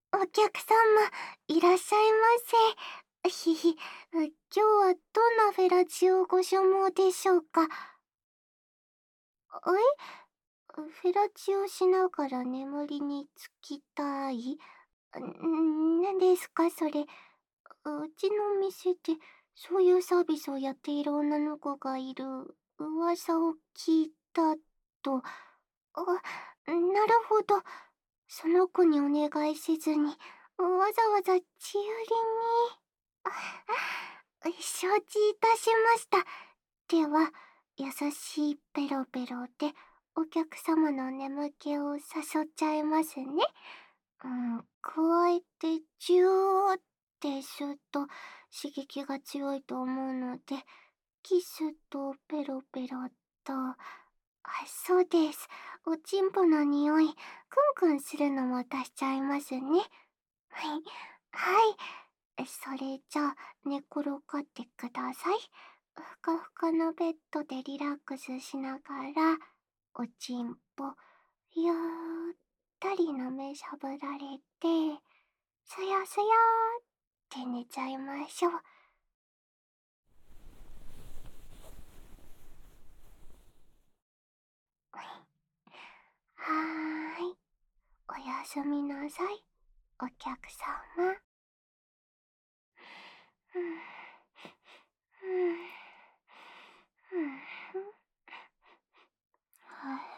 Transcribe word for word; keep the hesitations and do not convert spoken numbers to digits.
お客様、いらっしゃいませ。ひひ、今日はどんなフェラチオをご所望でしょうか。えフェラチオしながら眠りにつきたい？ん何ですかそれ。うちの店でそういうサービスをやっている女の子がいる噂を聞いたと。あ、なるほど。その子にお願いせずに、わざわざちゆりに。あ承知いたしました。では、優しいペロペロでお客様の眠気を誘っちゃいますね。うん、加えてジューって吸うと刺激が強いと思うので、キスとペロペロと、あ、そうです。おちんぽの匂い、クンクンするのも足しちゃいますね。はい。はい。それじゃあ、寝転がってください。ふかふかのベッドでリラックスしながら、おちんぽ、ゆったりなめしゃぶられて、すやすやーって寝ちゃいましょう。はーい。おやすみなさい、お客様。ふんふんふんふんは